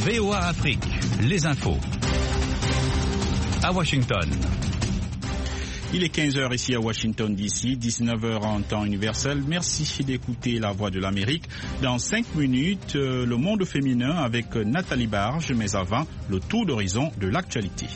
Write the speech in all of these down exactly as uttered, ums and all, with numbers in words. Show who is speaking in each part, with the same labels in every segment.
Speaker 1: V O A Afrique, les infos. À Washington.
Speaker 2: Il est quinze heures ici à Washington D C, dix-neuf heures en temps universel. Merci d'écouter La Voix de l'Amérique. Dans cinq minutes, le monde féminin avec Nathalie Barge, mais avant, le tour d'horizon de l'actualité.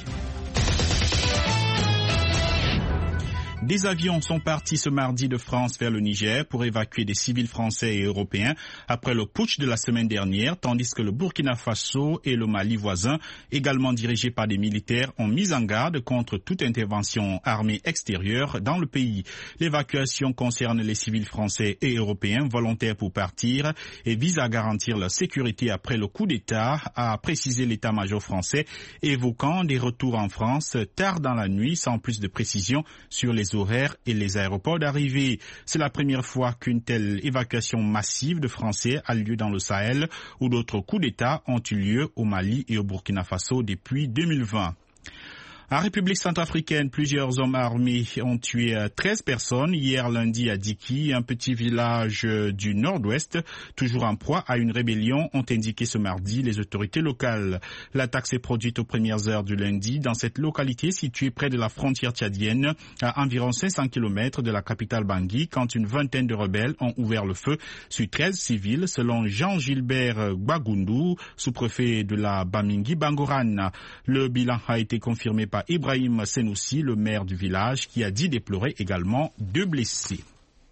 Speaker 2: Des avions sont partis ce mardi de France vers le Niger pour évacuer des civils français et européens après le putsch de la semaine dernière, tandis que le Burkina Faso et le Mali voisin, également dirigés par des militaires, ont mis en garde contre toute intervention armée extérieure dans le pays. L'évacuation concerne les civils français et européens volontaires pour partir et vise à garantir leur sécurité après le coup d'État, a précisé l'état-major français, évoquant des retours en France tard dans la nuit sans plus de précision sur les horaires et les aéroports d'arrivée. C'est la première fois qu'une telle évacuation massive de Français a lieu dans le Sahel, où d'autres coups d'État ont eu lieu au Mali et au Burkina Faso depuis deux mille vingt. En République centrafricaine, plusieurs hommes armés ont tué treize personnes hier lundi à Diki, un petit village du nord-ouest, toujours en proie à une rébellion, ont indiqué ce mardi les autorités locales. L'attaque s'est produite aux premières heures du lundi dans cette localité située près de la frontière tchadienne, à environ cinq cents kilomètres de la capitale Bangui, quand une vingtaine de rebelles ont ouvert le feu sur treize civils, selon Jean-Gilbert Gbagoundou, sous-préfet de la Bamingui-Bangoran. Le bilan a été confirmé par Ibrahim Senoussi, le maire du village, qui a dit déplorer également deux blessés.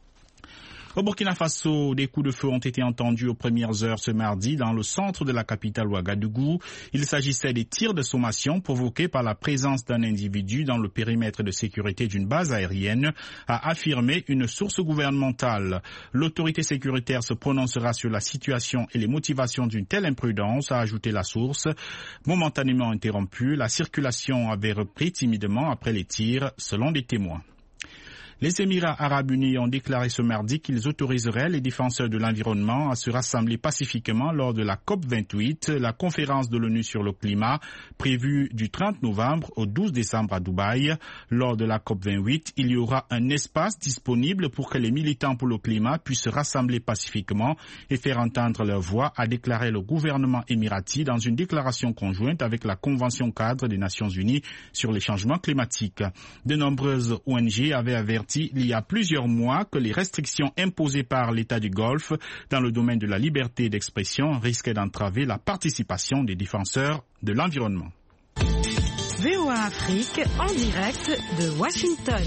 Speaker 2: Au Burkina Faso, des coups de feu ont été entendus aux premières heures ce mardi dans le centre de la capitale Ouagadougou. Il s'agissait des tirs de sommation provoqués par la présence d'un individu dans le périmètre de sécurité d'une base aérienne, a affirmé une source gouvernementale. L'autorité sécuritaire se prononcera sur la situation et les motivations d'une telle imprudence, a ajouté la source. Momentanément interrompue, la circulation avait repris timidement après les tirs, selon des témoins. Les Émirats arabes unis ont déclaré ce mardi qu'ils autoriseraient les défenseurs de l'environnement à se rassembler pacifiquement lors de la COP vingt-huit, la conférence de l'ONU sur le climat, prévue du trente novembre au douze décembre à Dubaï. Lors de la COP vingt-huit, il y aura un espace disponible pour que les militants pour le climat puissent se rassembler pacifiquement et faire entendre leur voix, a déclaré le gouvernement émirati dans une déclaration conjointe avec la Convention cadre des Nations unies sur les changements climatiques. De nombreuses O N G avaient averti il y a plusieurs mois que les restrictions imposées par l'État du Golfe dans le domaine de la liberté d'expression risquaient d'entraver la participation des défenseurs de l'environnement.
Speaker 3: V O A Afrique en direct de Washington.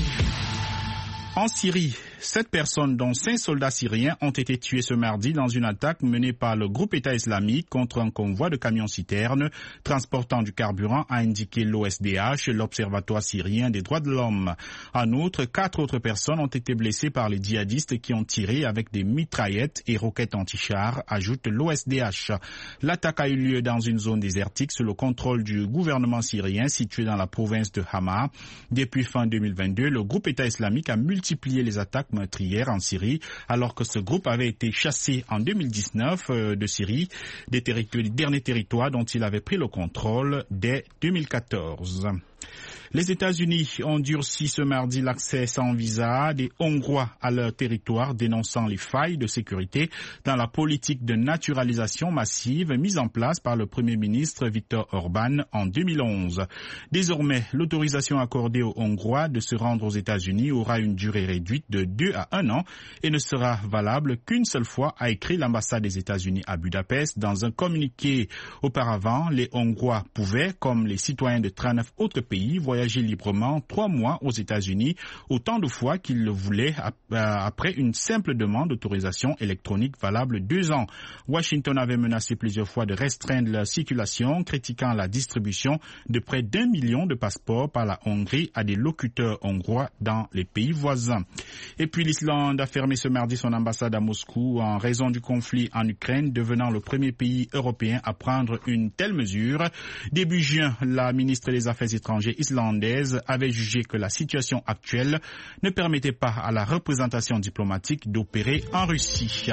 Speaker 2: En Syrie, sept personnes, dont cinq soldats syriens, ont été tués ce mardi dans une attaque menée par le groupe État islamique contre un convoi de camions-citernes transportant du carburant, a indiqué l'O S D H, l'Observatoire syrien des droits de l'homme. En outre, quatre autres personnes ont été blessées par les djihadistes qui ont tiré avec des mitraillettes et roquettes anti-chars, ajoute l'O S D H. L'attaque a eu lieu dans une zone désertique sous le contrôle du gouvernement syrien situé dans la province de Hama. Depuis fin deux mille vingt-deux, le groupe État islamique a multiplié les attaques meurtrières en Syrie, alors que ce groupe avait été chassé en deux mille dix-neuf euh, de Syrie, des, terri- des derniers territoires dont il avait pris le contrôle dès deux mille quatorze. Les États-Unis ont durci ce mardi l'accès sans visa des Hongrois à leur territoire, dénonçant les failles de sécurité dans la politique de naturalisation massive mise en place par le Premier ministre Viktor Orban en deux mille onze. Désormais, l'autorisation accordée aux Hongrois de se rendre aux États-Unis aura une durée réduite de deux à un an et ne sera valable qu'une seule fois, a écrit l'ambassade des États-Unis à Budapest dans un communiqué. Auparavant, les Hongrois pouvaient, comme les citoyens de trente-neuf autres pays, voyager librement trois mois aux États-Unis, autant de fois qu'ils le voulaient après une simple demande d'autorisation électronique valable deux ans. Washington avait menacé plusieurs fois de restreindre leur circulation, critiquant la distribution de près d'un million de passeports par la Hongrie à des locuteurs hongrois dans les pays voisins. Et puis l'Islande a fermé ce mardi son ambassade à Moscou en raison du conflit en Ukraine, devenant le premier pays européen à prendre une telle mesure. Début juin, la ministre des Affaires étrangères islandaise avait jugé que la situation actuelle ne permettait pas à la représentation diplomatique d'opérer en Russie.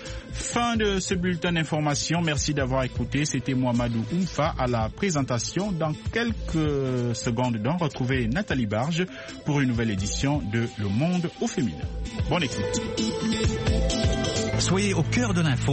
Speaker 2: Fin de ce bulletin d'information. Merci d'avoir écouté. C'était Mohamedou Oumfa à la présentation. Dans quelques secondes, donc, retrouvez Nathalie Barge pour une nouvelle édition de Le Monde au féminin. Bonne écoute.
Speaker 1: Soyez au cœur de l'info.